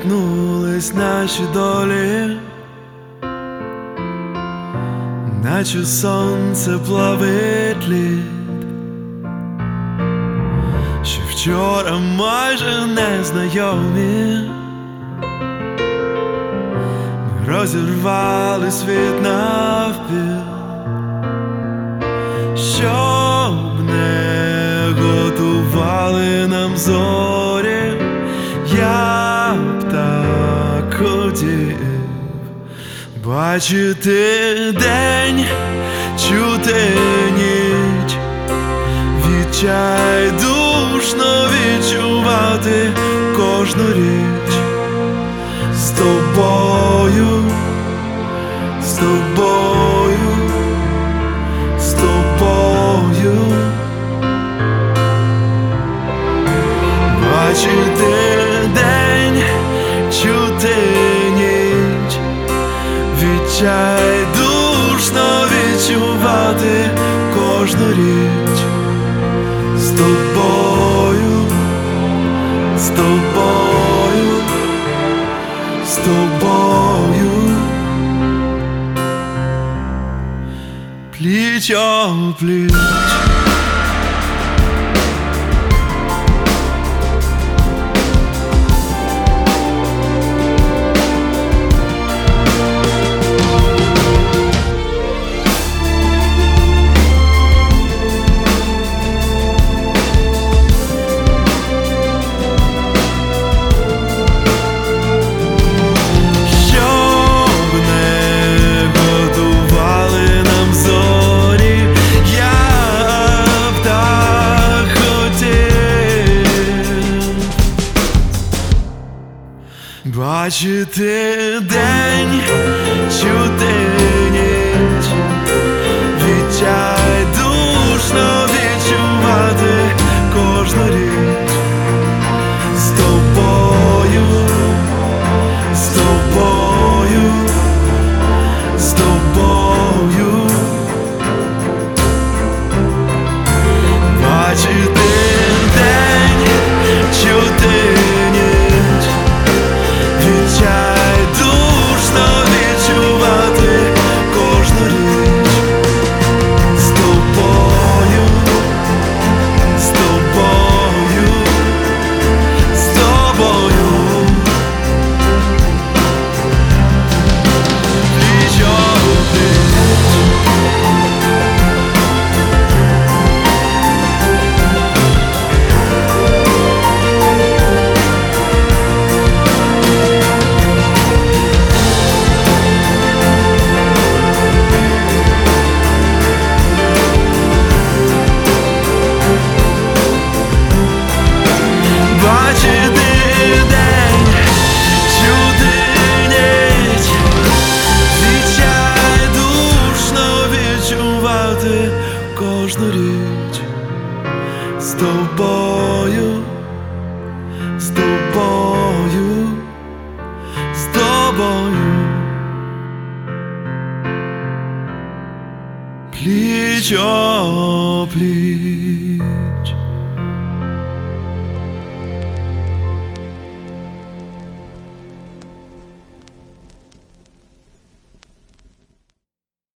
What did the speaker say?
перетнулись наші долі, наче сонце плавить лід, що вчора майже незнайомі. Ми розірвали світ навпіл, щоб не готували нам зорі. Я б так хотів бачити день, чути ніч, відчайдушно відчувати кожну річ. З тобою, з тобою, з тобою, бачити день, чути ніч, відчайдушно відчувати кожну річ. З тобою, з тобою, з тобою, пліч-о-пліч. Бачити день, чути ніч, відчайдушно відчувати кожну річ. З тобою, з тобою, з тобою, бачити день, чути ніч, відчайдушно відчувати кожну річ. З тобою, з тобою, з тобою, пліч-о-пліч. Бачити день, чути ніч, відчайдушно відчувати кожну річ. З тобою, з тобою, з тобою, пліч-о-пліч.